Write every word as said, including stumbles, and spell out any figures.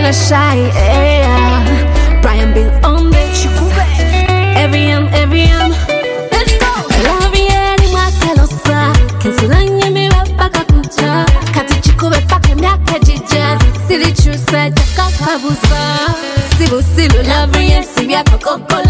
a shy, yeah. Brian Bills on the chikube. Every yam, every yam. Let's go. Love ya ni mwakalosa. Kensulanye mi wapaka kucha. Kati chikube pake myake jijazi. Sili chusa jaka kabusa. Sibu silu love ya sibia kokopola.